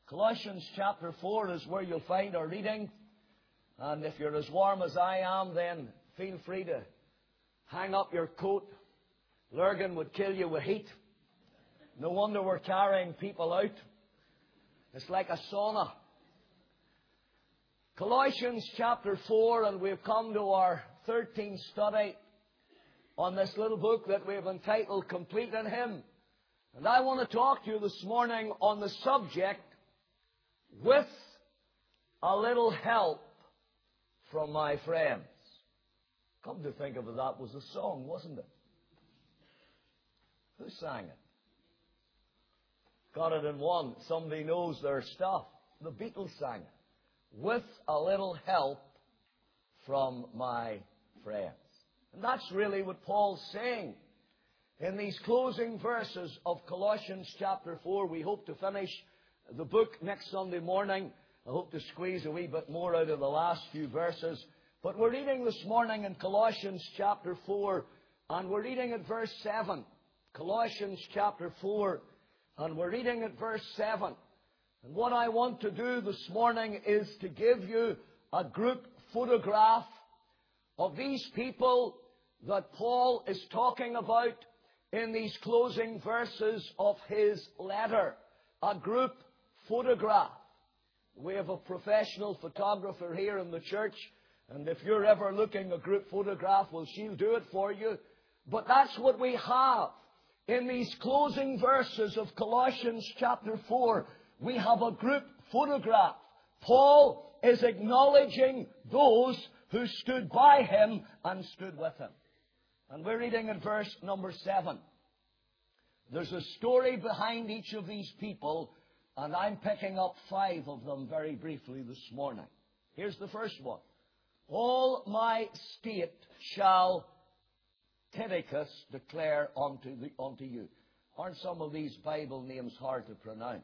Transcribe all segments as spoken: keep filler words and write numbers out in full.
Colossians chapter four is where you'll find our reading. And if you're as warm as I am, then feel free to hang up your coat. Lurgan would kill you with heat. No wonder we're carrying people out. It's like a sauna. Colossians chapter four, and we've come to our thirteenth study on this little book that we've entitled Complete in Him. And I want to talk to you this morning on the subject, with a little help from my friends. Come to think of it, that was a song, wasn't it? Who sang it? Got it in one. Somebody knows their stuff. The Beatles sang it. With a little help from my friends. And that's really what Paul's saying in these closing verses of Colossians chapter four. We hope to finish the book next Sunday morning. I hope to squeeze a wee bit more out of the last few verses. But we're reading this morning in Colossians chapter four, and we're reading at verse seven. Colossians chapter four, and we're reading at verse seven. And what I want to do this morning is to give you a group photograph of these people that Paul is talking about in these closing verses of his letter. A group photograph. We have a professional photographer here in the church, and if you're ever looking a group photograph, well, she'll do it for you. But that's what we have in these closing verses of Colossians chapter four. We have a group photograph. Paul is acknowledging those who stood by him and stood with him. And we're reading in verse number seven. There's a story behind each of these people, and I'm picking up five of them very briefly this morning. Here's the first one. All my state shall Tychicus declare unto, the, unto you. Aren't some of these Bible names hard to pronounce?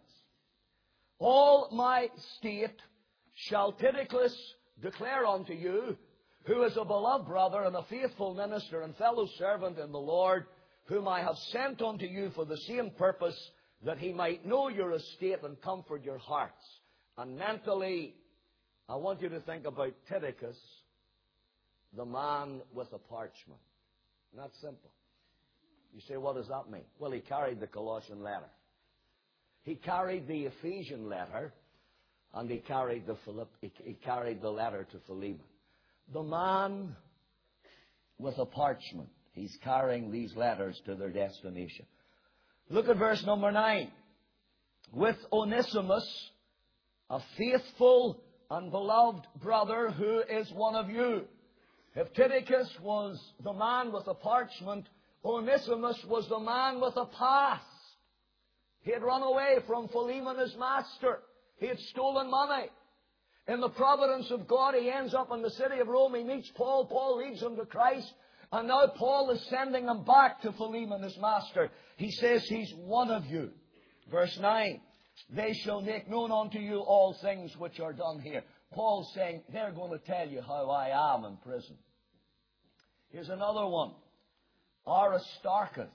All my state shall Tychicus declare unto you, who is a beloved brother and a faithful minister and fellow servant in the Lord, whom I have sent unto you for the same purpose, that he might know your estate and comfort your hearts. And mentally, I want you to think about Tychicus, the man with a parchment. And that's simple. You say, what does that mean? Well, he carried the Colossian letter. He carried the Ephesian letter, and he carried the Philipp, he, he carried the letter to Philemon. The man with a parchment. He's carrying these letters to their destination. Look at verse number nine. With Onesimus, a faithful and beloved brother who is one of you. If Tychicus was the man with a parchment, Onesimus was the man with a past. He had run away from Philemon, his master. He had stolen money. In the providence of God, he ends up in the city of Rome. He meets Paul. Paul leads him to Christ. And now Paul is sending him back to Philemon, his master. He says he's one of you. Verse nine. They shall make known unto you all things which are done here. Paul's saying, they're going to tell you how I am in prison. Here's another one. Aristarchus.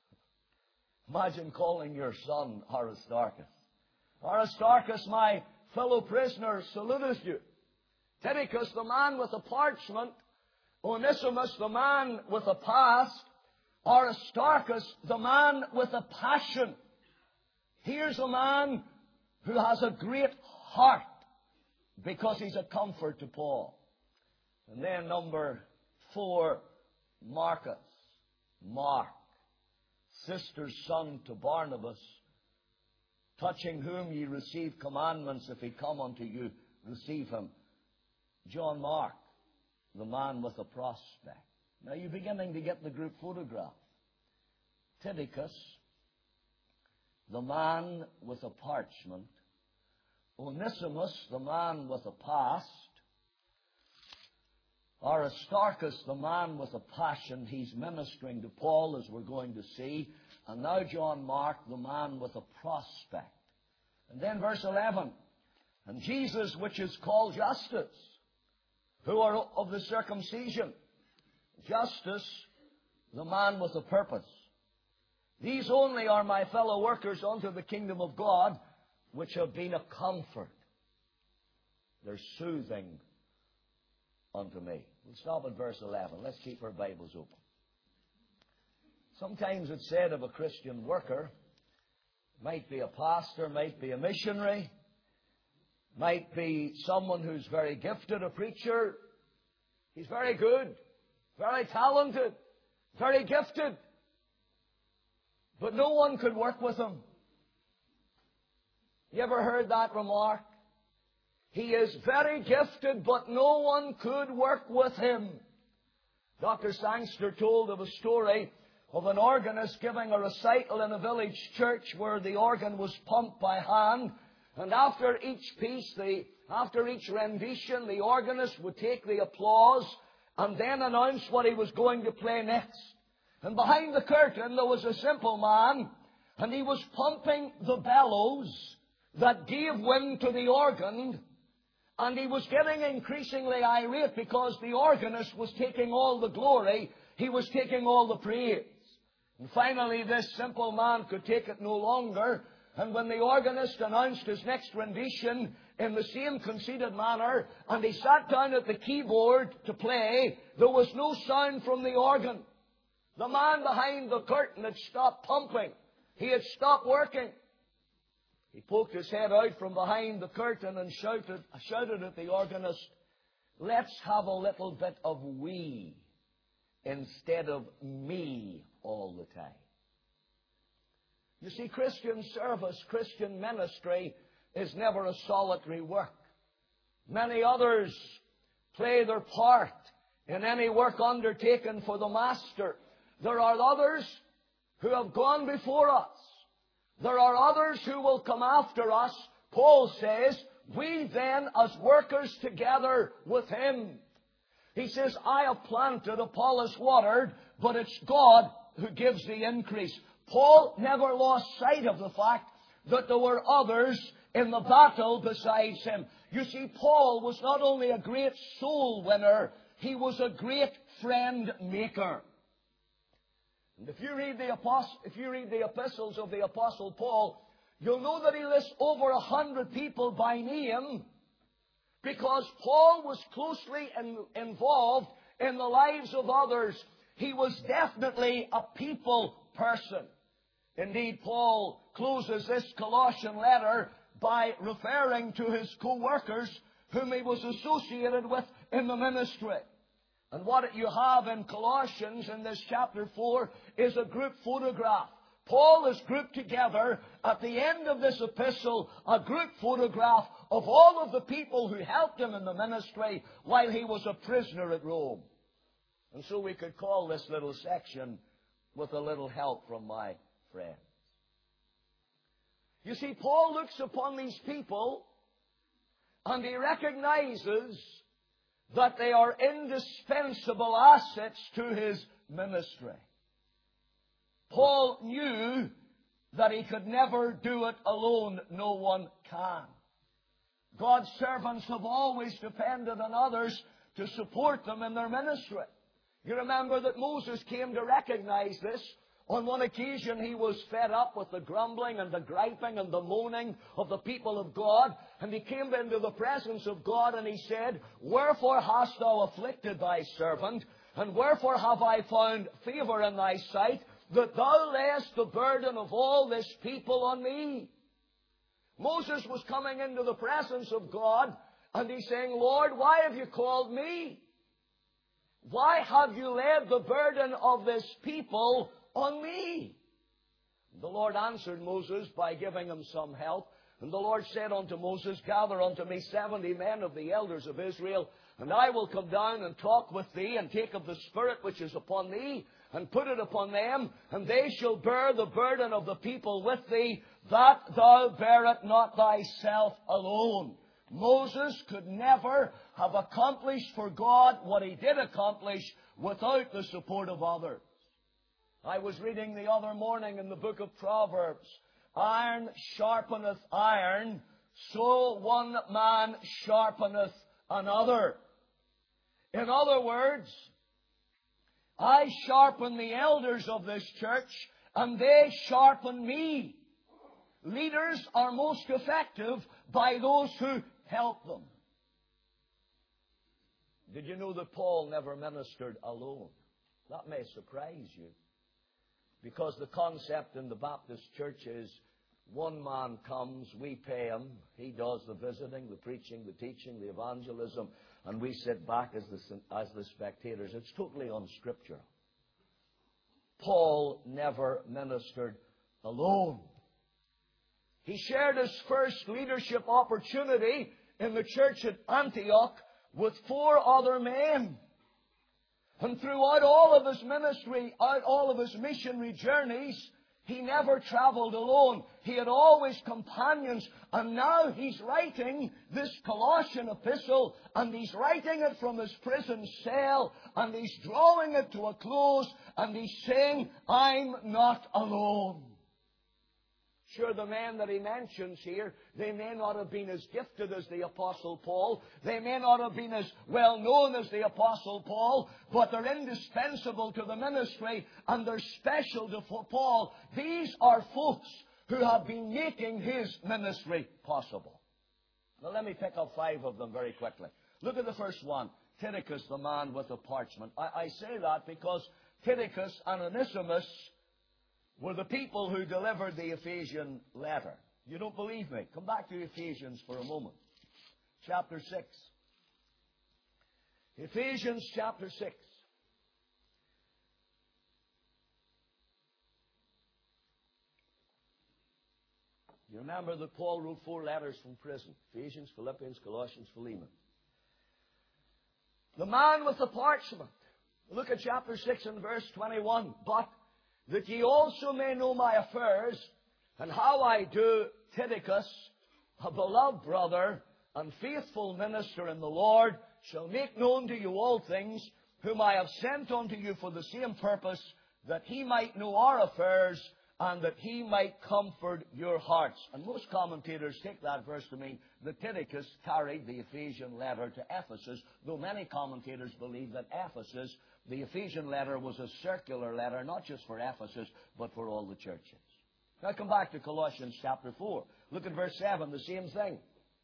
Imagine calling your son Aristarchus. Aristarchus, my fellow prisoner, saluteth you. Tychicus, the man with a parchment. Onesimus, the man with a past. Aristarchus, the man with a passion. Here's a man who has a great heart because he's a comfort to Paul. And then number four, Marcus. Mark. Sister's son to Barnabas, touching whom ye receive commandments, if he come unto you, receive him. John Mark, the man with a prospect. Now you're beginning to get the group photograph. Tychicus, the man with a parchment. Onesimus, the man with a past. Aristarchus, the man with a passion. He's ministering to Paul, as we're going to see. And now John Mark, the man with a prospect. And then verse eleven. And Jesus, which is called Justus, who are of the circumcision. Justus, the man with a purpose. These only are my fellow workers unto the kingdom of God, which have been a comfort. They're soothing unto me. We'll stop at verse eleven. Let's keep our Bibles open. Sometimes it's said of a Christian worker, might be a pastor, might be a missionary, might be someone who's very gifted, a preacher. He's very good, very talented, very gifted. But no one could work with him. You ever heard that remark? He is very gifted, but no one could work with him. Doctor Sangster told of a story of an organist giving a recital in a village church where the organ was pumped by hand. And after each piece, the, after each rendition, the organist would take the applause and then announce what he was going to play next. And behind the curtain there was a simple man, and he was pumping the bellows that gave wind to the organ, and he was getting increasingly irate because the organist was taking all the glory, he was taking all the praise. And finally this simple man could take it no longer, and when the organist announced his next rendition in the same conceited manner, and he sat down at the keyboard to play, there was no sound from the organ. The man behind the curtain had stopped pumping. He had stopped working. He poked his head out from behind the curtain and shouted, shouted at the organist, "Let's have a little bit of we instead of me all the time." You see, Christian service, Christian ministry is never a solitary work. Many others play their part in any work undertaken for the Master. There are others who have gone before us. There are others who will come after us. Paul says, we then as workers together with him. He says, I have planted, Apollos watered, but it's God who gives the increase. Paul never lost sight of the fact that there were others in the battle besides him. You see, Paul was not only a great soul winner, he was a great friend maker. And if you read the apost- if you read the epistles of the Apostle Paul, you'll know that he lists over a hundred people by name, because Paul was closely in, involved in the lives of others. He was definitely a people person. Indeed, Paul closes this Colossian letter by referring to his co-workers whom he was associated with in the ministry. And what you have in Colossians in this chapter four is a group photograph. Paul has grouped together at the end of this epistle a group photograph of all of the people who helped him in the ministry while he was a prisoner at Rome. And so we could call this little section, "With a Little Help from My Friends." You see, Paul looks upon these people and he recognizes that they are indispensable assets to his ministry. Paul knew that he could never do it alone. No one can. God's servants have always depended on others to support them in their ministry. You remember that Moses came to recognize this. On one occasion he was fed up with the grumbling and the griping and the moaning of the people of God, and he came into the presence of God and he said, "Wherefore hast thou afflicted thy servant, and wherefore have I found favour in thy sight, that thou layest the burden of all this people on me?" Moses was coming into the presence of God and he's saying, "Lord, why have you called me? Why have you laid the burden of this people on me?" The Lord answered Moses by giving him some help. And the Lord said unto Moses, "Gather unto me seventy men of the elders of Israel, and I will come down and talk with thee, and take of the Spirit which is upon thee, and put it upon them, and they shall bear the burden of the people with thee, that thou bear it not thyself alone." Moses could never have accomplished for God what he did accomplish without the support of others. I was reading the other morning in the book of Proverbs, "Iron sharpeneth iron, so one man sharpeneth another." In other words, I sharpen the elders of this church, and they sharpen me. leaders are most effective by those who help them. Did you know that Paul never ministered alone? That may surprise you, because the concept in the Baptist church is one man comes, we pay him, he does the visiting, the preaching, the teaching, the evangelism, and we sit back as the, as the spectators. It's totally unscriptural. Paul never ministered alone. He shared his first leadership opportunity in the church at Antioch with four other men. And throughout all of his ministry, out all of his missionary journeys, he never traveled alone. He had always companions. And now he's writing this Colossian epistle, and he's writing it from his prison cell, and he's drawing it to a close, and he's saying, I'm not alone. Sure, the men that he mentions here, they may not have been as gifted as the Apostle Paul. They may not have been as well known as the Apostle Paul, but they're indispensable to the ministry, and they're special to Paul. These are folks who have been making his ministry possible. Now let me pick up five of them very quickly. Look at the first one, Tychicus, the man with the parchment. I, I say that because Tychicus and Onesimus were the people who delivered the Ephesian letter. You don't believe me? Come back to Ephesians for a moment. Chapter six. Ephesians chapter six. You remember that Paul wrote four letters from prison. Ephesians, Philippians, Colossians, Philemon. The man with the parchment. Look at chapter six and verse twenty-one. But that ye also may know my affairs, and how I do, Tychicus, a beloved brother and faithful minister in the Lord, shall make known to you all things, whom I have sent unto you for the same purpose, that he might know our affairs, and that he might comfort your hearts. And most commentators take that verse to mean that Tychicus carried the Ephesian letter to Ephesus, though many commentators believe that Ephesus, the Ephesian letter, was a circular letter, not just for Ephesus, but for all the churches. Now come back to Colossians chapter four. Look at verse seven, the same thing.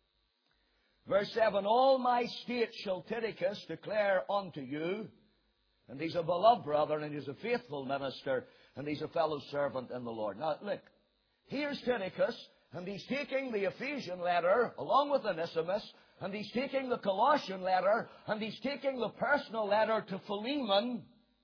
Verse seven, all my state shall Tychicus declare unto you, and he's a beloved brother, and he's a faithful minister, and he's a fellow servant in the Lord. Now look, here's Tychicus, and he's taking the Ephesian letter along with Onesimus, and he's taking the Colossian letter, and he's taking the personal letter to Philemon.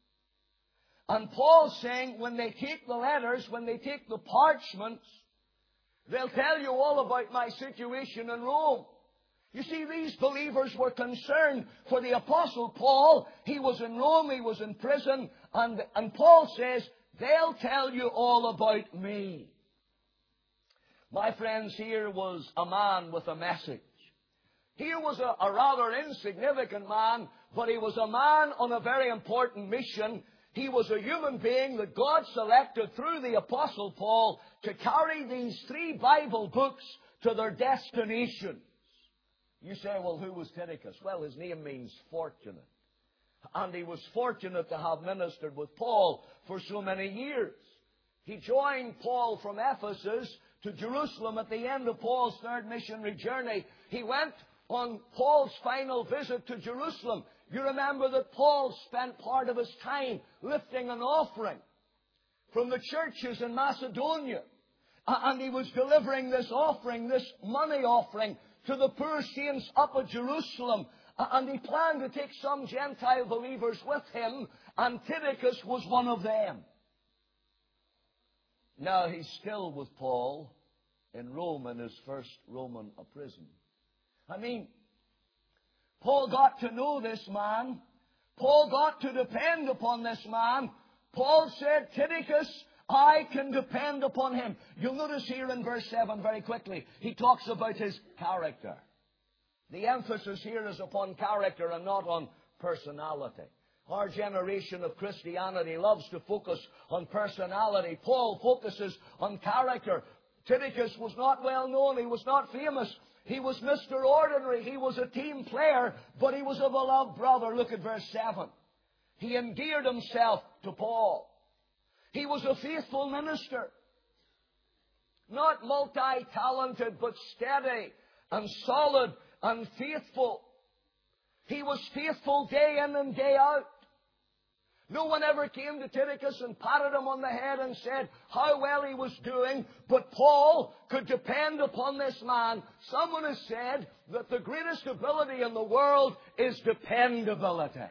And Paul's saying when they take the letters, when they take the parchments, they'll tell you all about my situation in Rome. You see, these believers were concerned for the Apostle Paul. He was in Rome, he was in prison, and, and Paul says, they'll tell you all about me. My friends, here was a man with a message. Here was a, a rather insignificant man, but he was a man on a very important mission. He was a human being that God selected through the Apostle Paul to carry these three Bible books to their destinations. You say, well, who was Tychicus? Well, his name means fortunate. And he was fortunate to have ministered with Paul for so many years. He joined Paul from Ephesus to Jerusalem at the end of Paul's third missionary journey. He went on Paul's final visit to Jerusalem. You remember that Paul spent part of his time lifting an offering from the churches in Macedonia. And he was delivering this offering, this money offering, to the poor saints up at Jerusalem. And he planned to take some Gentile believers with him, and Tychicus was one of them. Now he's still with Paul in Rome, in his first Roman prison. I mean, Paul got to know this man. Paul got to depend upon this man. Paul said, Tychicus, I can depend upon him. You'll notice here in verse seven very quickly, he talks about his character. The emphasis here is upon character and not on personality. Our generation of Christianity loves to focus on personality. Paul focuses on character. Tychicus was not well known. He was not famous. He was Mister Ordinary. He was a team player, but he was a beloved brother. Look at verse seven. He endeared himself to Paul. He was a faithful minister. Not multi-talented, but steady and solid and faithful. He was faithful day in and day out. No one ever came to Tychicus and patted him on the head and said how well he was doing, but Paul could depend upon this man. Someone has said that the greatest ability in the world is dependability.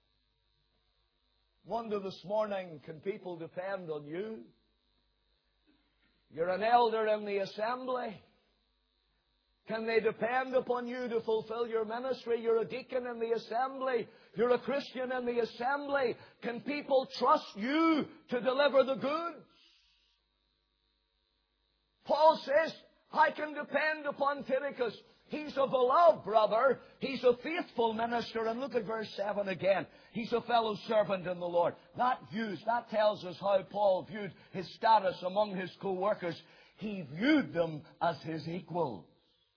Wonder this morning, can people depend on you? You're an elder in the assembly. Can they depend upon you to fulfill your ministry? You're a deacon in the assembly. You're a Christian in the assembly. Can people trust you to deliver the goods? Paul says, I can depend upon Tychicus. He's a beloved brother. He's a faithful minister. And look at verse seven again. He's a fellow servant in the Lord. That views, that tells us how Paul viewed his status among his co-workers. He viewed them as his equals.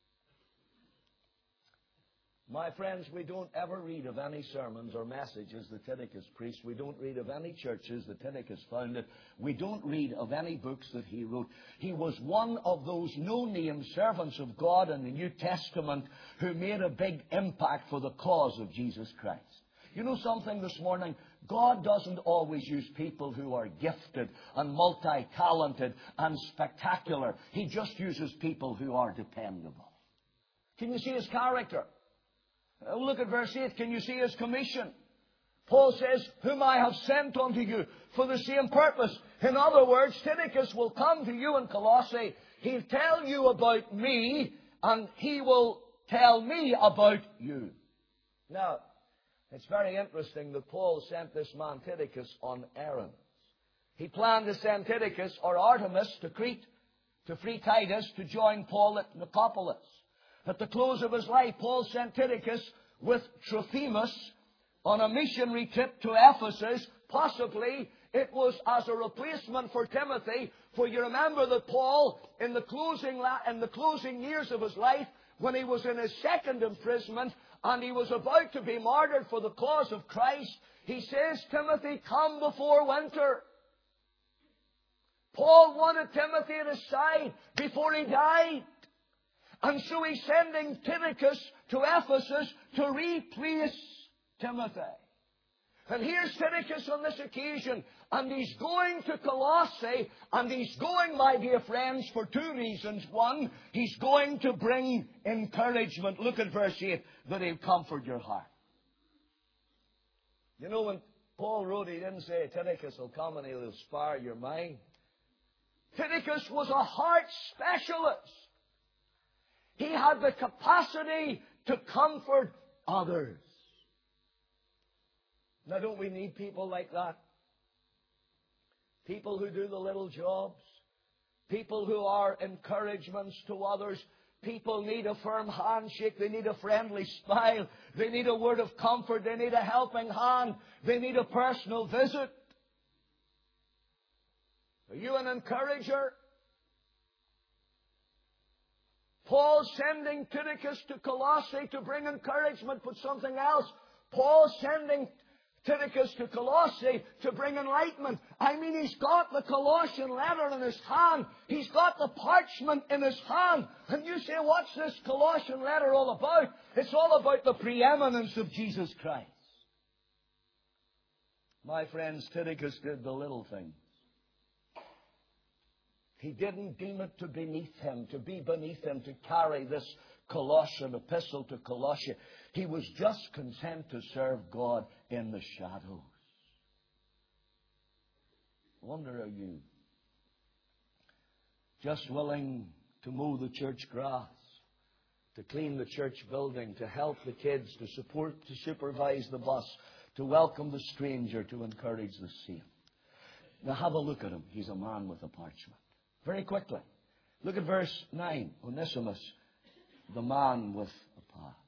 My friends, we don't ever read of any sermons or messages that Tychicus preached. We don't read of any churches that Tychicus founded. We don't read of any books that he wrote. He was one of those no-name servants of God in the New Testament who made a big impact for the cause of Jesus Christ. You know something this morning? God doesn't always use people who are gifted and multi-talented and spectacular. He just uses people who are dependable. Can you see his character? Look at verse eight. Can you see his commission? Paul says, whom I have sent unto you for the same purpose. In other words, Tychicus will come to you in Colossae. He'll tell you about me, and he will tell me about you. Now, it's very interesting that Paul sent this man Tychicus on errands. He planned to send Tychicus or Artemis to Crete to free Titus to join Paul at Nicopolis. At the close of his life, Paul sent Tychicus with Trophimus on a missionary trip to Ephesus. Possibly it was as a replacement for Timothy. For you remember that Paul, in the closing, in the closing years of his life, when he was in his second imprisonment and he was about to be martyred for the cause of Christ, he says, Timothy, come before winter. Paul wanted Timothy at his side before he died. And so he's sending Tychicus to Ephesus to replace Timothy. And here's Tychicus on this occasion, and he's going to Colossae, and he's going, my dear friends, for two reasons. One, he's going to bring encouragement. Look at verse eight, that he'll comfort your heart. You know, when Paul wrote, he didn't say Tychicus will come and he'll inspire your mind. Tychicus was a heart specialist. He had the capacity to comfort others. Now, don't we need people like that? People who do the little jobs. People who are encouragements to others. People need a firm handshake. They need a friendly smile. They need a word of comfort. They need a helping hand. They need a personal visit. Are you an encourager? Paul sending Tychicus to Colossae to bring encouragement, but something else. Paul sending Tychicus to Colossae to bring enlightenment. I mean, he's got the Colossian letter in his hand. He's got the parchment in his hand. And you say, what's this Colossian letter all about? It's all about the preeminence of Jesus Christ. My friends, Tychicus did the little things. He didn't deem it to beneath him, to be beneath him, to carry this Colossian epistle to Colossae. He was just content to serve God in the shadows. I wonder, are you just willing to mow the church grass, to clean the church building, to help the kids, to support, to supervise the bus, to welcome the stranger, to encourage the saint? Now have a look at him. He's a man with a parchment. Very quickly. Look at verse nine. Onesimus, the man with a path.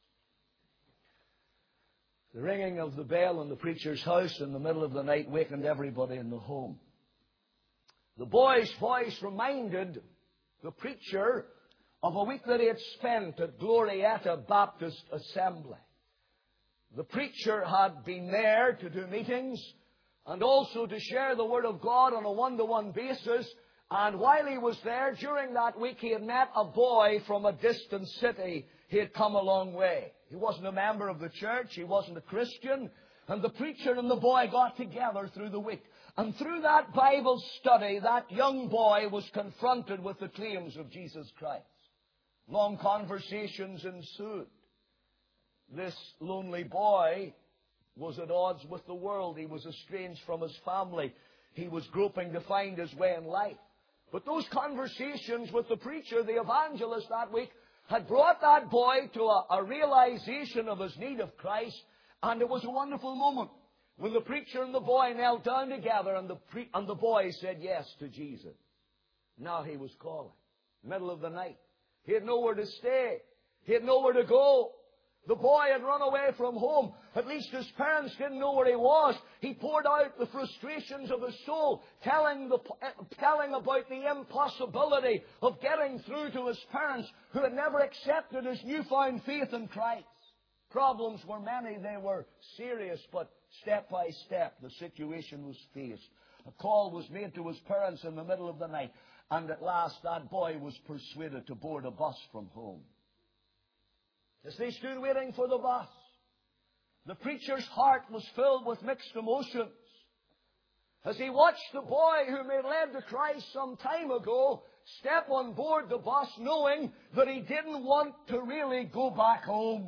The ringing of the bell in the preacher's house in the middle of the night wakened everybody in the home. The boy's voice reminded the preacher of a week that he had spent at Glorieta Baptist Assembly. The preacher had been there to do meetings and also to share the Word of God on a one-to-one basis. And while he was there, during that week, he had met a boy from a distant city. He had come a long way. He wasn't a member of the church. He wasn't a Christian. And the preacher and the boy got together through the week. And through that Bible study, that young boy was confronted with the claims of Jesus Christ. Long conversations ensued. This lonely boy was at odds with the world. He was estranged from his family. He was groping to find his way in life. But those conversations with the preacher, the evangelist that week, had brought that boy to a, a realization of his need of Christ. And it was a wonderful moment when the preacher and the boy knelt down together and the, pre- and the boy said yes to Jesus. Now he was calling. Middle of the night. He had nowhere to stay. He had nowhere to go. The boy had run away from home. At least his parents didn't know where he was. He poured out the frustrations of his soul, telling, the, telling about the impossibility of getting through to his parents who had never accepted his newfound faith in Christ. Problems were many. They were serious, but step by step the situation was faced. A call was made to his parents in the middle of the night, and at last that boy was persuaded to board a bus from home. As they stood waiting for the bus, the preacher's heart was filled with mixed emotions. As he watched the boy whom he had led to Christ some time ago step on board the bus, knowing that he didn't want to really go back home.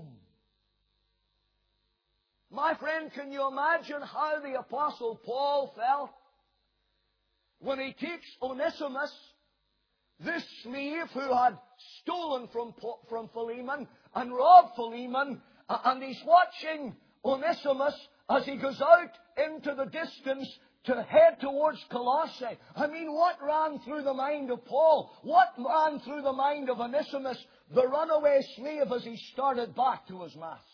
My friend, can you imagine how the Apostle Paul felt when he takes Onesimus, this slave who had stolen from, from Philemon and robbed Philemon, and he's watching Onesimus as he goes out into the distance to head towards Colossae. I mean, what ran through the mind of Paul? What ran through the mind of Onesimus, the runaway slave, as he started back to his master?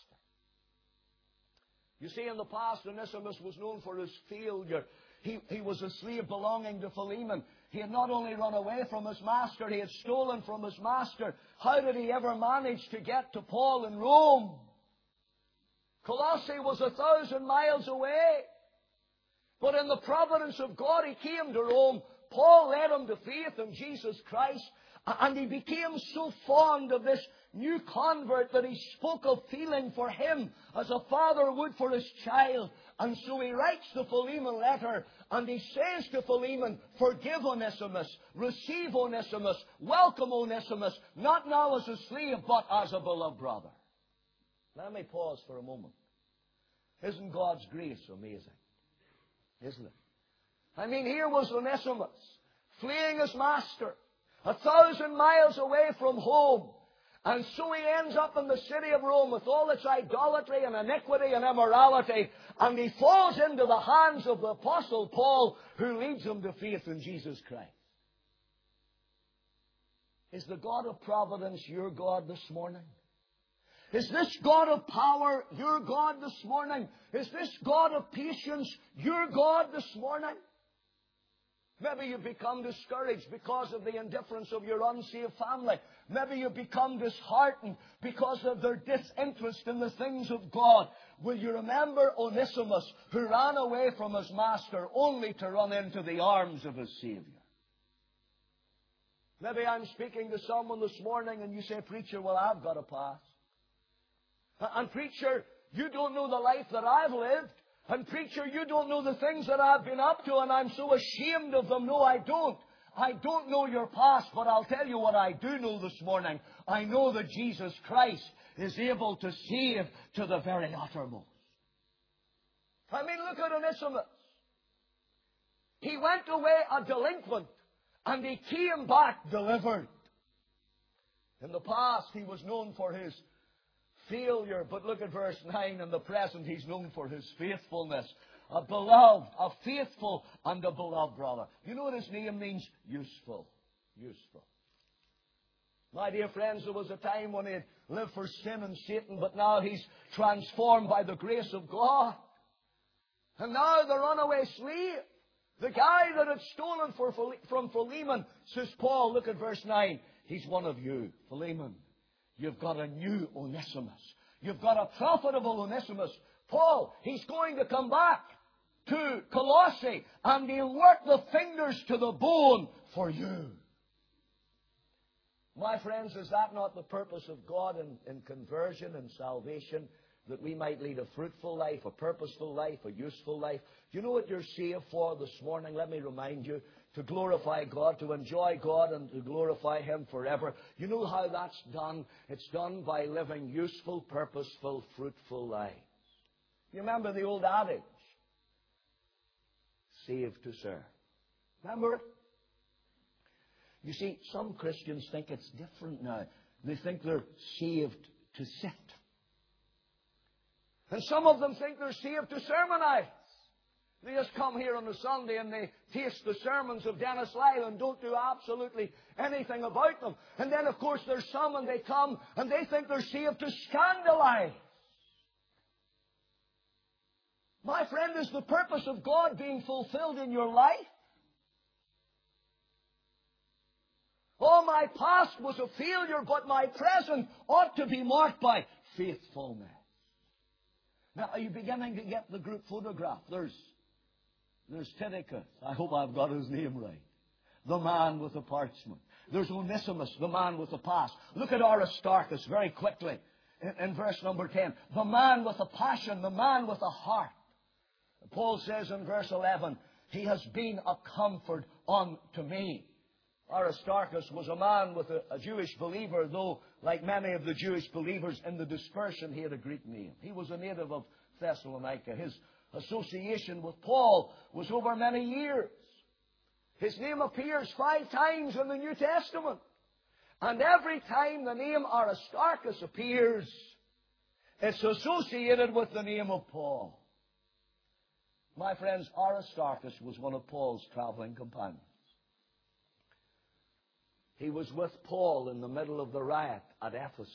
You see, in the past, Onesimus was known for his failure. He, he was a slave belonging to Philemon. He had not only run away from his master, he had stolen from his master. How did he ever manage to get to Paul in Rome? Colossae was a thousand miles away. But in the providence of God, he came to Rome. Paul led him to faith in Jesus Christ. And he became so fond of this new convert that he spoke of feeling for him as a father would for his child. And so he writes the Philemon letter, and he says to Philemon, forgive Onesimus, receive Onesimus, welcome Onesimus, not now as a slave, but as a beloved brother. Let me pause for a moment. Isn't God's grace amazing? Isn't it? I mean, here was Onesimus, fleeing his master, a thousand miles away from home. And so he ends up in the city of Rome with all its idolatry and iniquity and immorality. And he falls into the hands of the Apostle Paul, who leads him to faith in Jesus Christ. Is the God of providence your God this morning? Is this God of power your God this morning? Is this God of patience your God this morning? Maybe you become discouraged because of the indifference of your unsaved family. Maybe you become disheartened because of their disinterest in the things of God. Will you remember Onesimus, who ran away from his master only to run into the arms of his Savior? Maybe I'm speaking to someone this morning and you say, preacher, well, I've got a past. And preacher, you don't know the life that I've lived. And preacher, you don't know the things that I've been up to, and I'm so ashamed of them. No, I don't. I don't know your past, but I'll tell you what I do know this morning. I know that Jesus Christ is able to save to the very uttermost. I mean, look at Onesimus. He went away a delinquent, and he came back delivered. In the past, he was known for his failure, but look at verse nine. In the present, he's known for his faithfulness. A beloved, a faithful and a beloved brother. You know what his name means? Useful. Useful. My dear friends, there was a time when he had lived for sin and Satan, but now he's transformed by the grace of God. And now the runaway slave, the guy that had stolen for, from Philemon, says Paul, look at verse nine. He's one of you, Philemon. You've got a new Onesimus. You've got a profitable Onesimus. Paul, he's going to come back to Colossae, and He'll work the fingers to the bone for you. My friends, is that not the purpose of God in, in conversion and salvation? That we might lead a fruitful life, a purposeful life, a useful life. Do you know what you're saved for this morning? Let me remind you. To glorify God, to enjoy God, and to glorify Him forever. You know how that's done? It's done by living useful, purposeful, fruitful lives. You remember the old adage? Saved to serve. Remember it? You see, some Christians think it's different now. They think they're saved to sit. And some of them think they're saved to sermonize. They just come here on a Sunday and they taste the sermons of Dennis Lyle and don't do absolutely anything about them. And then, of course, there's some and they come and they think they're saved to scandalize. My friend, is the purpose of God being fulfilled in your life? Oh, my past was a failure, but my present ought to be marked by faithfulness. Now, are you beginning to get the group photograph? There's, there's Tychicus. I hope I've got his name right. The man with the parchment. There's Onesimus, the man with the past. Look at Aristarchus very quickly in, in verse number ten. The man with a passion, the man with a heart. Paul says in verse eleven, he has been a comfort unto me. Aristarchus was a man with a, a Jewish believer, though, like many of the Jewish believers in the dispersion, he had a Greek name. He was a native of Thessalonica. His association with Paul was over many years. His name appears five times in the New Testament. And every time the name Aristarchus appears, it's associated with the name of Paul. My friends, Aristarchus was one of Paul's traveling companions. He was with Paul in the middle of the riot at Ephesus.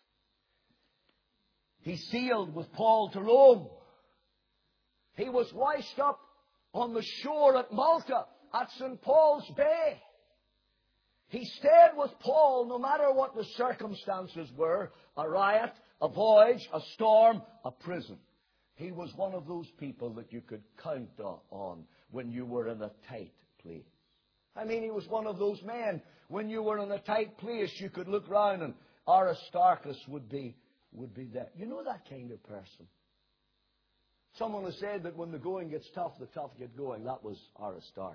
He sailed with Paul to Rome. He was washed up on the shore at Malta, at Saint Paul's Bay. He stayed with Paul no matter what the circumstances were. A riot, a voyage, a storm, a prison. He was one of those people that you could count on when you were in a tight place. I mean, he was one of those men. When you were in a tight place, you could look round and Aristarchus would be, would be there. You know that kind of person. Someone has said that when the going gets tough, the tough get going. That was Aristarchus.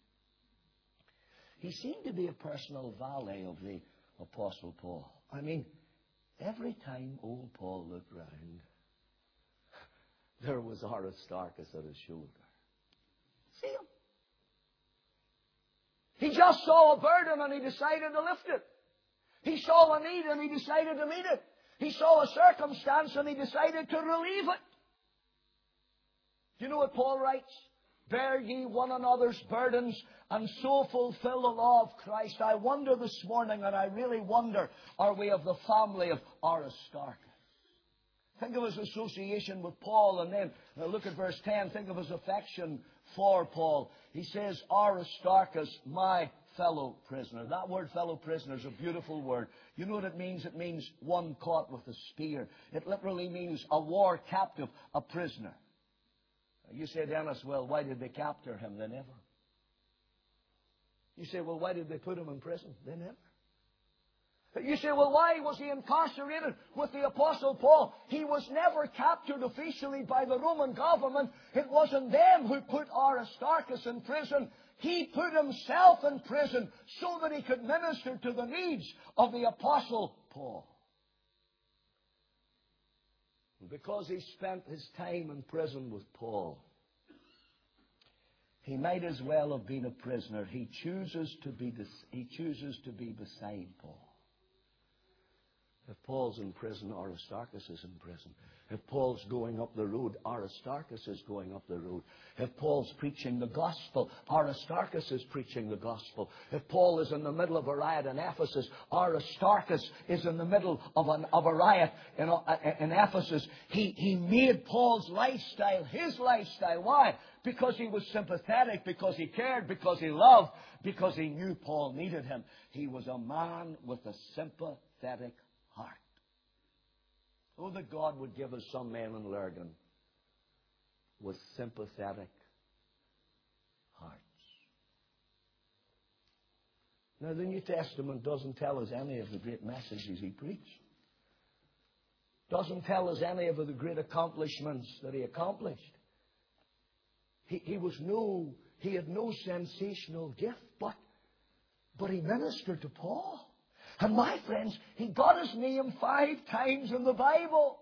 He seemed to be a personal valet of the Apostle Paul. I mean, every time old Paul looked round, there was Aristarchus at his shoulder. See him? He just saw a burden and he decided to lift it. He saw a need and he decided to meet it. He saw a circumstance and he decided to relieve it. Do you know what Paul writes? Bear ye one another's burdens and so fulfill the law of Christ. I wonder this morning, and I really wonder, are we of the family of Aristarchus? Think of his association with Paul, and then uh, look at verse ten. Think of his affection for Paul. He says, Aristarchus, my fellow prisoner. That word fellow prisoner is a beautiful word. You know what it means? It means one caught with a spear. It literally means a war captive, a prisoner. You say, Dennis, well, why did they capture him? They never. You say, well, why did they put him in prison? They never. You say, well, why was he incarcerated with the Apostle Paul? He was never captured officially by the Roman government. It wasn't them who put Aristarchus in prison. He put himself in prison so that he could minister to the needs of the Apostle Paul. Because he spent his time in prison with Paul, he might as well have been a prisoner. He chooses to be, he chooses to be beside Paul. If Paul's in prison, Aristarchus is in prison. If Paul's going up the road, Aristarchus is going up the road. If Paul's preaching the gospel, Aristarchus is preaching the gospel. If Paul is in the middle of a riot in Ephesus, Aristarchus is in the middle of, an, of a riot in, in Ephesus. He, he made Paul's lifestyle his lifestyle. Why? Because he was sympathetic, because he cared, because he loved, because he knew Paul needed him. He was a man with a sympathetic heart. Oh, that God would give us some men in Lurgan with sympathetic Now, the New Testament doesn't tell us any of the great messages he preached. Doesn't tell us any of the great accomplishments that he accomplished. He, he was no, he had no sensational gift, but, but he ministered to Paul. And my friends, he got his name five times in the Bible.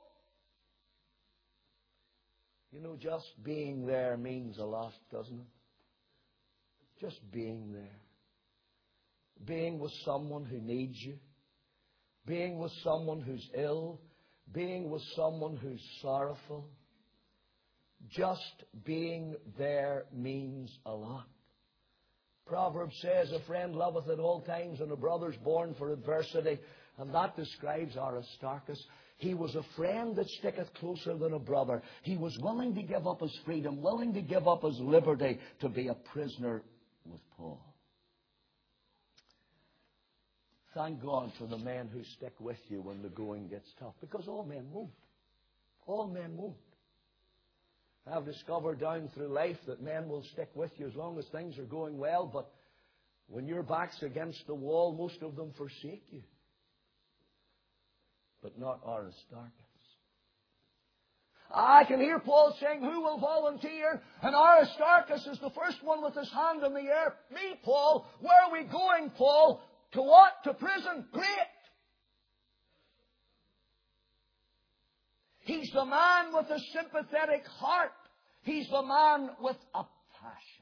You know, just being there means a lot, doesn't it? Just being there. Being with someone who needs you. Being with someone who's ill. Being with someone who's sorrowful. Just being there means a lot. Proverbs says, a friend loveth at all times, and a brother's born for adversity. And that describes Aristarchus. He was a friend that sticketh closer than a brother. He was willing to give up his freedom, willing to give up his liberty to be a prisoner with Paul. Thank God for the men who stick with you when the going gets tough. Because all men won't. All men won't. I've discovered down through life that men will stick with you as long as things are going well. But when your back's against the wall, most of them forsake you. But not Aristarchus. I can hear Paul saying, who will volunteer? And Aristarchus is the first one with his hand in the air. Me, Paul. Where are we going, Paul? To what? To prison. Great. He's the man with a sympathetic heart. He's the man with a passion.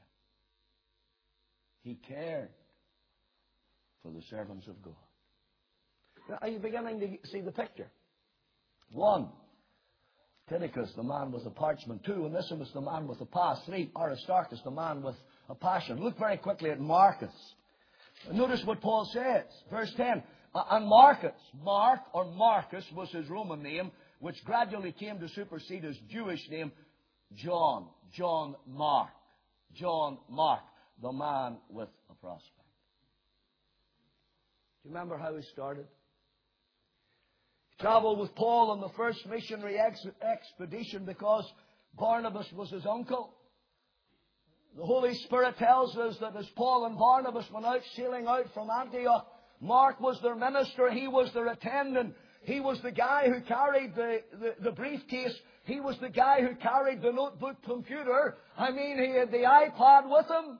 He cared for the servants of God. Now, are you beginning to see the picture? One, Tychicus, the man with a parchment. Two, Onesimus, the man with a pass. Three, Aristarchus, the man with a passion. Look very quickly at Marcus. Notice what Paul says. Verse ten. And Marcus, Mark or Marcus was his Roman name, which gradually came to supersede his Jewish name, John. John Mark. John Mark, the man with a prospect. Do you remember how he started? He traveled with Paul on the first missionary ex- expedition because Barnabas was his uncle. The Holy Spirit tells us that as Paul and Barnabas went out sailing out from Antioch, Mark was their minister. He was their attendant. He was the guy who carried the, the, the briefcase. He was the guy who carried the notebook computer. I mean, he had the iPad with him.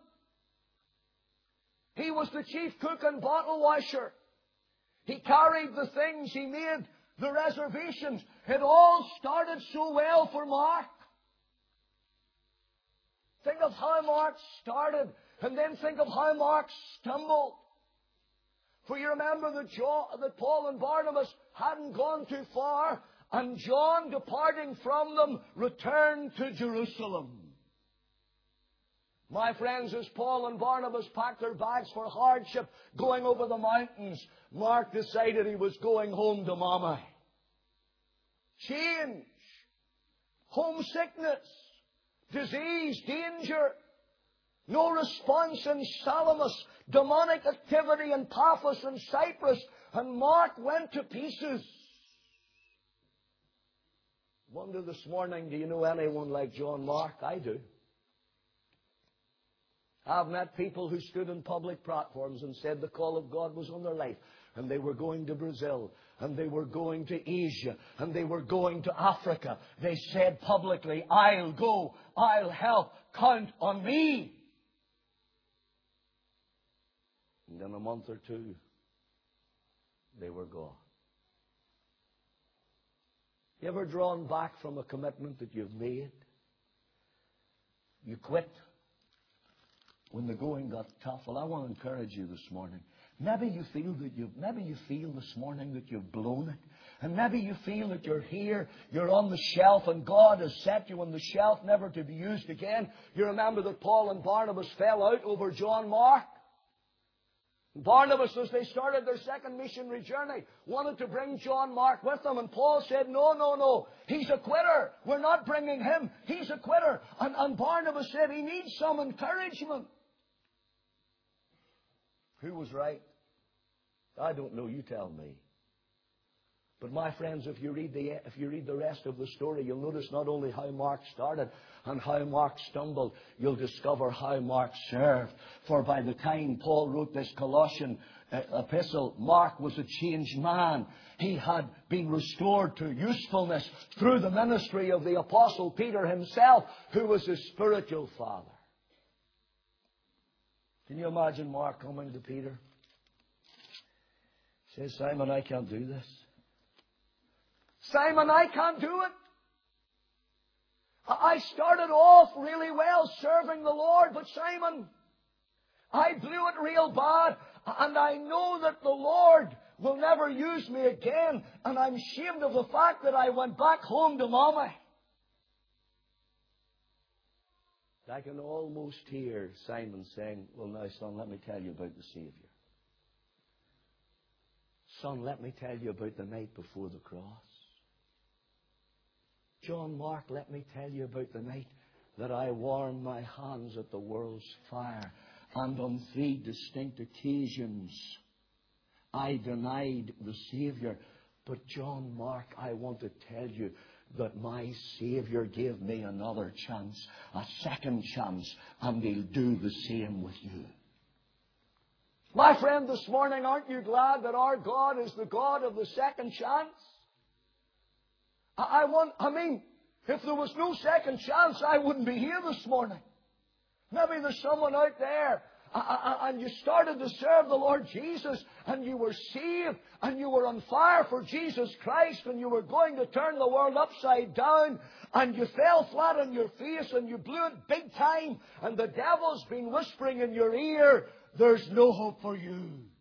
He was the chief cook and bottle washer. He carried the things. He made the reservations. It all started so well for Mark. Think of how Mark started, and then think of how Mark stumbled. For you remember that, John, that Paul and Barnabas hadn't gone too far, and John, departing from them, returned to Jerusalem. My friends, as Paul and Barnabas packed their bags for hardship, going over the mountains, Mark decided he was going home to Mama. Change, homesickness, disease, danger, no response in Salamis, demonic activity in Paphos and Cyprus, and Mark went to pieces. Wonder this morning, do you know anyone like John Mark? I do. I've met people who stood in public platforms and said the call of God was on their life. And they were going to Brazil. And they were going to Asia. And they were going to Africa. They said publicly, I'll go. I'll help. Count on me. And in a month or two, they were gone. You ever drawn back from a commitment that you've made? You quit when the going got tough. Well, I want to encourage you this morning. Maybe you feel that you've, maybe you feel this morning that you've blown it. And maybe you feel that you're here, you're on the shelf, and God has set you on the shelf never to be used again. You remember that Paul and Barnabas fell out over John Mark. Barnabas, as they started their second missionary journey, wanted to bring John Mark with them. And Paul said, no, no, no. He's a quitter. We're not bringing him. He's a quitter. And, and Barnabas said he needs some encouragement. Who was right? I don't know. You tell me. But my friends, if you read the if you read the rest of the story, you'll notice not only how Mark started and how Mark stumbled, you'll discover how Mark served. For by the time Paul wrote this Colossian uh, epistle, Mark was a changed man. He had been restored to usefulness through the ministry of the Apostle Peter himself, who was his spiritual father. Can you imagine Mark coming to Peter? He says, Simon, I can't do this. Simon, I can't do it. I started off really well serving the Lord, but Simon, I blew it real bad, and I know that the Lord will never use me again, and I'm ashamed of the fact that I went back home to Mommy. I can almost hear Simon saying, well, now, son, let me tell you about the Savior. Son, let me tell you about the night before the cross. John Mark, let me tell you about the night that I warmed my hands at the world's fire, and on three distinct occasions I denied the Savior. But John Mark, I want to tell you that my Savior gave me another chance, a second chance, and He'll do the same with you. My friend, this morning, aren't you glad that our God is the God of the second chance? I want, I mean, if there was no second chance, I wouldn't be here this morning. Maybe there's someone out there, and you started to serve the Lord Jesus, and you were saved, and you were on fire for Jesus Christ, and you were going to turn the world upside down, and you fell flat on your face, and you blew it big time, and the devil's been whispering in your ear, there's no hope for you.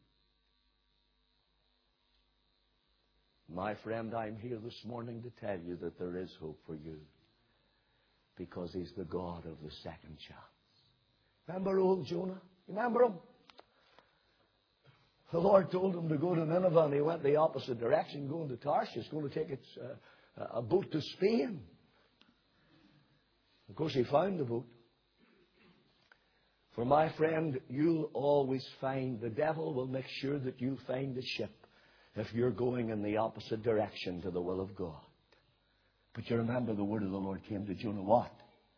My friend, I'm here this morning to tell you that there is hope for you, because He's the God of the second chance. Remember old Jonah? Remember him? The Lord told him to go to Nineveh, and he went the opposite direction, going to Tarshish, going to take its, uh, a boat to Spain. Of course, he found the boat. For my friend, you'll always find, the devil will make sure that you find the ship if you're going in the opposite direction to the will of God. But you remember the word of the Lord came to Jonah what?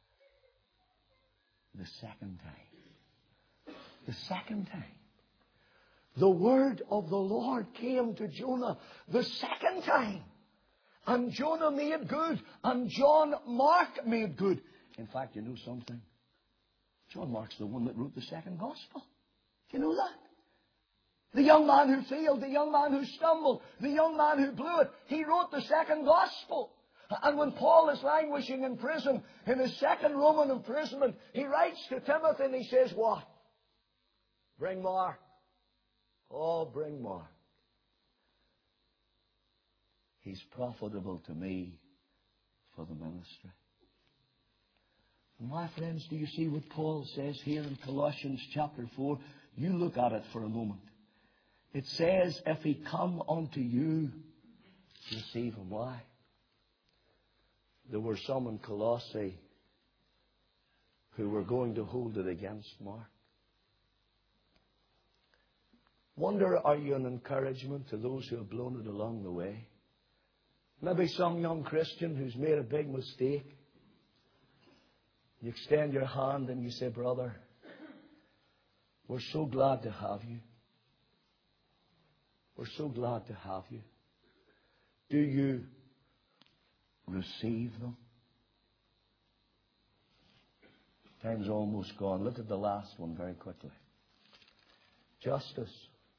The second time. The second time. The word of the Lord came to Jonah the second time. And Jonah made good. And John Mark made good. In fact, you know something? John Mark's the one that wrote the second gospel. Do you know that? The young man who failed, the young man who stumbled, the young man who blew it, he wrote the second gospel. And when Paul is languishing in prison, in his second Roman imprisonment, he writes to Timothy and he says, what? Bring Mark. Oh, bring Mark. He's profitable to me for the ministry. My friends, do you see what Paul says here in Colossians chapter four? You look at it for a moment. It says, if he come unto you, receive him. Why? There were some in Colossae who were going to hold it against Mark. Wonder, are you an encouragement to those who have blown it along the way? Maybe some young Christian who's made a big mistake. You extend your hand and you say, brother, we're so glad to have you. We're so glad to have you. Do you receive them? Time's almost gone. Look at the last one very quickly. Justice.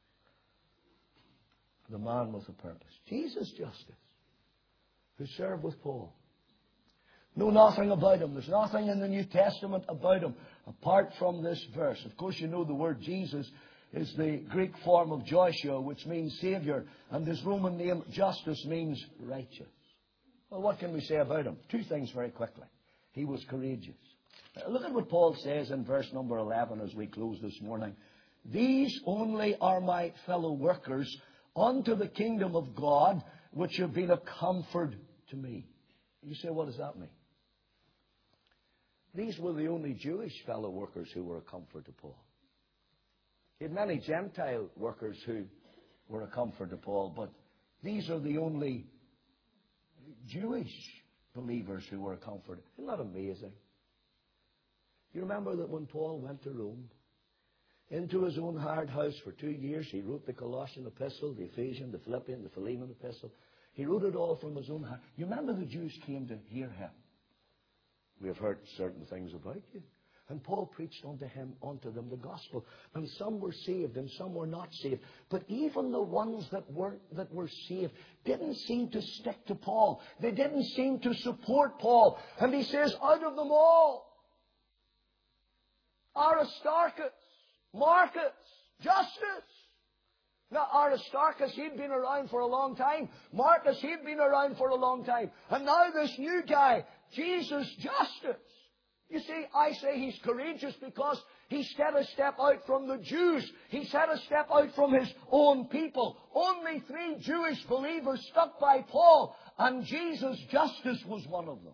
The man with a purpose. Jesus Justice, who served with Paul. Know nothing about him. There's nothing in the New Testament about him apart from this verse. Of course, you know the word Jesus is the Greek form of Joshua, which means Savior, and his Roman name, Justus, means righteous. Well, what can we say about him? Two things very quickly. He was courageous. Now, look at what Paul says in verse number eleven as we close this morning. These only are my fellow workers unto the kingdom of God, which have been a comfort to me. You say, what does that mean? These were the only Jewish fellow workers who were a comfort to Paul. He had many Gentile workers who were a comfort to Paul, but These are the only Jewish believers who were comforted. Isn't that amazing? You remember that when Paul went to Rome, into his own hard house for two years, he wrote the Colossian epistle, the Ephesian, the Philippian, the Philemon epistle. He wrote it all from his own heart. You remember the Jews came to hear him. We have heard certain things about you. And Paul preached unto him, unto them the gospel. And some were saved and some were not saved. But even the ones that weren't, that were saved didn't seem to stick to Paul. They didn't seem to support Paul. And he says, out of them all, Aristarchus, Marcus, Justus. Now, Aristarchus, he'd been around for a long time. Marcus, he'd been around for a long time. And now this new guy, Jesus Justus. You see, I say he's courageous because he set a step out from the Jews. He set a step out from his own people. Only three Jewish believers stuck by Paul, and Jesus Justus was one of them.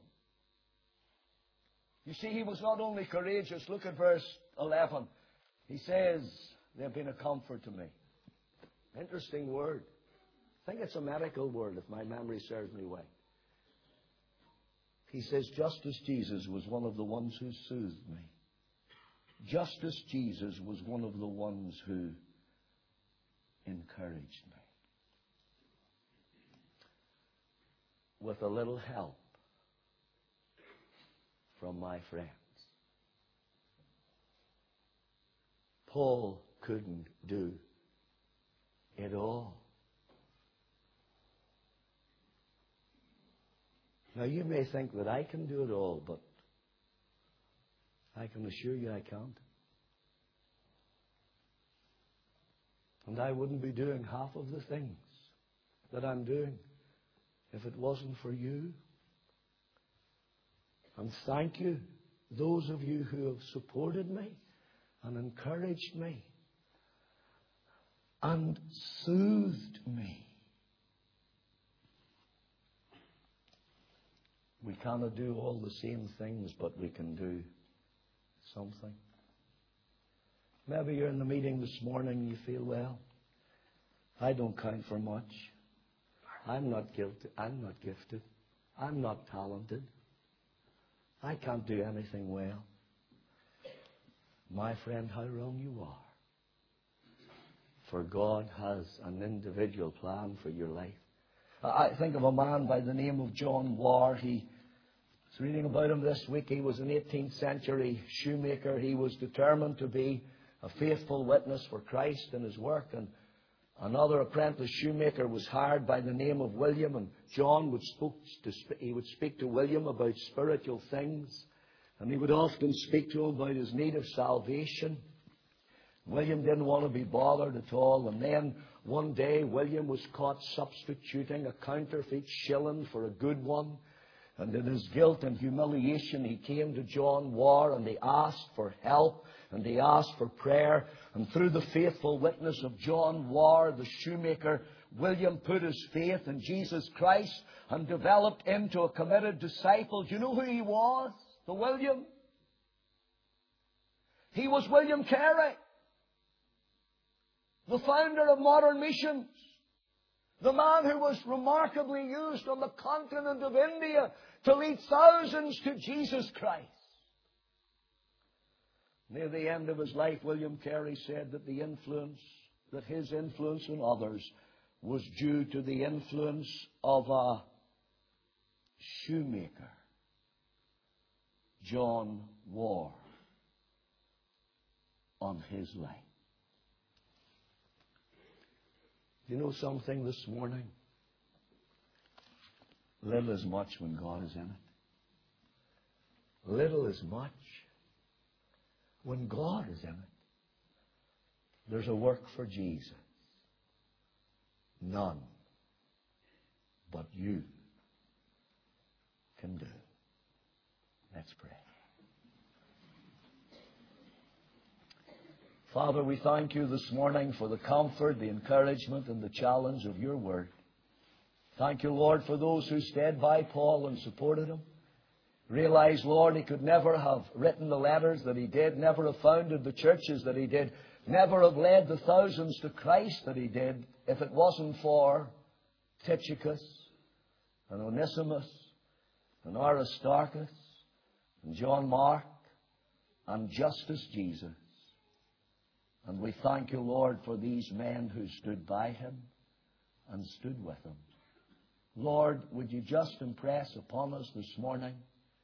You see, he was not only courageous. Look at verse eleven. He says, they've been a comfort to me. Interesting word. I think it's a medical word, if my memory serves me well. He says, just as Jesus was one of the ones who soothed me. Just as Jesus was one of the ones who encouraged me. With a little help from my friends. Paul couldn't do it all. Now, you may think that I can do it all, but I can assure you I can't. And I wouldn't be doing half of the things that I'm doing if it wasn't for you. And thank you, those of you who have supported me and encouraged me and soothed me. We cannot do all the same things, but we can do something. Maybe you're in the meeting this morning and you feel, well, I don't count for much. I'm not guilty. I'm not gifted. I'm not talented. I can't do anything well. My friend, how wrong you are. For God has an individual plan for your life. I think of a man by the name of John Warr. He was reading about him this week. He was an eighteenth century shoemaker. He was determined to be a faithful witness for Christ in his work. And another apprentice shoemaker was hired by the name of William. And John would, spoke to, he would speak to William about spiritual things. And he would often speak to him about his need of salvation. William didn't want to be bothered at all. And then one day, William was caught substituting a counterfeit shilling for a good one. And in his guilt and humiliation, he came to John Warr and he asked for help and he asked for prayer. And through the faithful witness of John Warr, the shoemaker, William put his faith in Jesus Christ and developed into a committed disciple. Do you know who he was? The William? He was William Carey, the founder of modern missions. The man who was remarkably used on the continent of India to lead thousands to Jesus Christ. Near the end of his life, William Carey said that the influence, that his influence on others was due to the influence of a shoemaker, John Warr, on his life. You know something this morning? Little is much when God is in it. Little is much when God is in it. There's a work for Jesus. None but you can do. Let's pray. Father, we thank you this morning for the comfort, the encouragement, and the challenge of your word. Thank you, Lord, for those who stayed by Paul and supported him. Realize, Lord, he could never have written the letters that he did, never have founded the churches that he did, never have led the thousands to Christ that he did, if it wasn't for Tychicus and Onesimus and Aristarchus and John Mark and Justus Jesus. And we thank you, Lord, for these men who stood by him and stood with him. Lord, would you just impress upon us this morning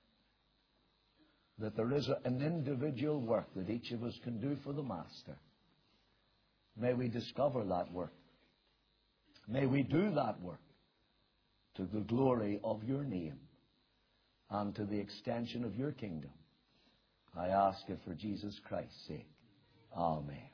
that there is a, an individual work that each of us can do for the Master. May we discover that work. May we do that work to the glory of your name and to the extension of your kingdom. I ask it for Jesus Christ's sake. Amen.